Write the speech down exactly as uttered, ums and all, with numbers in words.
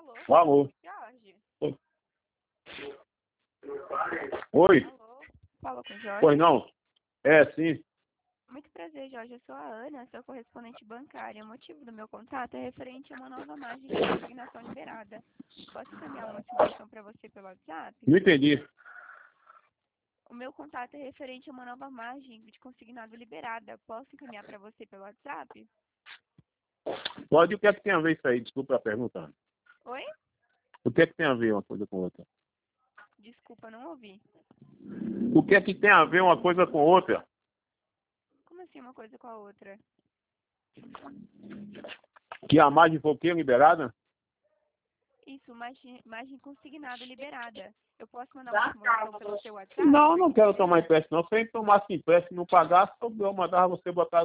Alô. Jorge. Oi. Oi. Alô. Fala com o Jorge. Pois não? É, sim. Muito prazer, Jorge. Eu sou a Ana, sou correspondente bancária. O motivo do meu contato é referente a uma nova margem de consignação liberada. Posso encaminhar uma informação para você pelo WhatsApp? Não entendi. O meu contato é referente a uma nova margem de consignado liberada. Posso encaminhar para você pelo WhatsApp? Pode, o que é que tem a ver isso aí? Desculpa a pergunta. Oi? O que é que tem a ver uma coisa com outra? Desculpa, não ouvi. O que é que tem a ver uma coisa com outra? Como assim uma coisa com a outra? Que a margem for o quê? Liberada? Isso, margem, margem consignada liberada. Eu posso mandar uma simulação pelo seu WhatsApp? Não, não quero tomar empréstimo, não. Se eu tomasse empréstimo e não pagasse, eu mandava você botar